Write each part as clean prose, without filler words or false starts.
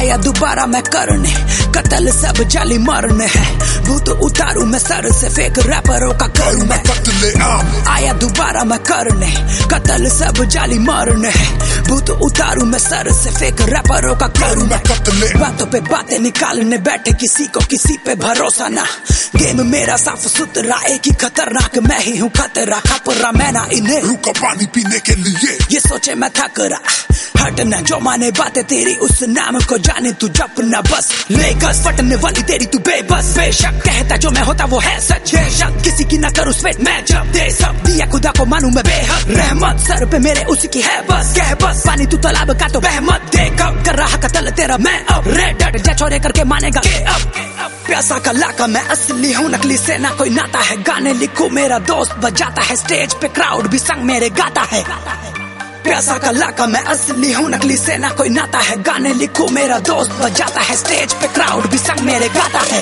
आया दोबारा मैं करने, कत्ल सब जाली मरने है। भूत उतारू मैं सर से, फेक रैपरों का करूं मैं कत्लेआम। आया दोबारा मैं करने, कत्ल सब जाली मरने है। भूत उतारू मैं सर से, फेक रैपरों का करूं मैं कत्लेआम। बातों पे बातें निकालने बैठे, किसी को किसी पे भरोसा ना। गेम मेरा साफ सुथरा, एक ही खतरनाक मैं ही हूँ खतरा। खपरा मैं ना इन्हें रुका पानी पीने के लिए, ये सोचे मैं थक रहा। हटना जो माने बातें तेरी, उस नाम को जाने तू जपना बस। लेकर फटने वाली तेरी तू बेबस, बेशक कहता जो मैं होता वो है सच। बेशक किसी की ना करूं स्वेट मैं जब दे सब दिया खुदा को मानूं मैं बेहद। रहमत सर पे मेरे उसी की है बस, कह बस पानी तू तालाब का तो बहमत। देख अब कर रहा कत्ल तेरा मैं अब, रेड डट जा छोरे करके मानेगा के अब। प्यासा का लाका मैं असली हूँ, नकली से ना कोई नाता है। गाने लिखूं मेरा दोस्त बजाता है, स्टेज पे क्राउड भी संग मेरे गाता है। प्यासा का लाका मैं असली हूँ, नकली से ना कोई नाता है। गाने लिखूं मेरा दोस्त बजाता है, स्टेज पे क्राउड भी संग मेरे गाता है।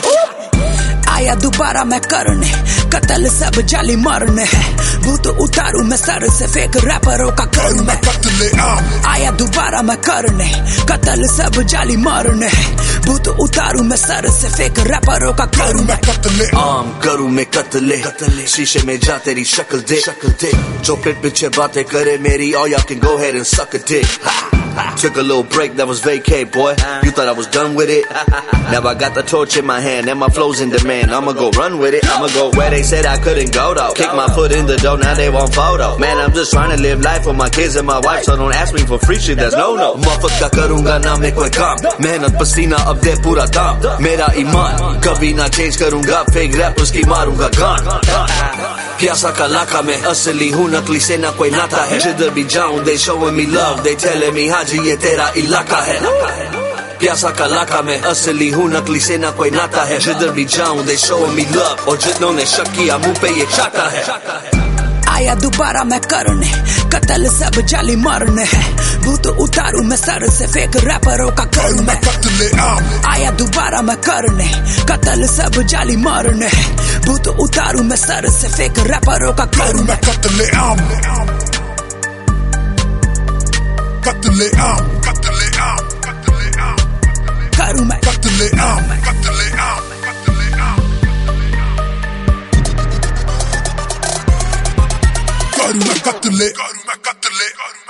आया दोबारा मैं करने, कत्ल सब जाली मरने है। भूत उतारू मैं सर से, फेक रैपरों का करूं मैं कत्लेआम। आया दोबारा मैं करने, कत्ल सब जाली मरने है। भूत उतारू मैं सर से, फेक रैपरों का करूं मैं कत्लेआम। करूं मैं कत्ले, शीशे में जा तेरी शक्ल दे। जो पीठ पीछे बातें करे मेरी, all y'all can go ahead and suck a dick. Took a little break, that was vacay, boy. You thought I was done with it? Now I got the torch in my hand and my flow's in demand. I'ma go run with it, I'ma go where they said I couldn't go though. Kick my foot in the door, now they want photo. Man, I'm just trying to live life for my kids and my wife, so don't ask me for free shit, that's no. Muffat का करूँगा ना मैं कोई काम, मेहनत पसीना अब दे पूरा दाम। मेरा ईमान कभी ना चेंज करूँगा, फेक रैपर्स की मारूँगा गान। प्यासा का लाका मैं असली हूँ, नकली से ना कोई नाता है। जिधर भी जाऊँ they showing me love, they telling me हाजी ये तेरा इलाका है। प्यासा का लाका मैं असली हूँ, नकली से ना कोई नाता है। जिधर भी जाऊँ they showing me love, और जितनों ने शक किया मुंह पे ये चाटा है। आया दोबारा मैं करने, कत्ल सब जाली मरने है। भूत उतारू मैं सर से, फेक रैपरों का करूं मैं कत्लेआम। आया दोबारा मैं करने, कत्ल सब जाली मरने है। भूत उतारू मैं सर से, फेक रैपरों का करूं मैं कत्लेआम। कत्लेआम, कत्लेआम, कत्लेआम, करूं मैं कत्लेआम, कत्लेआम, कत्लेआम। करूं मैं कत्ले, करूं मैं कत्ले।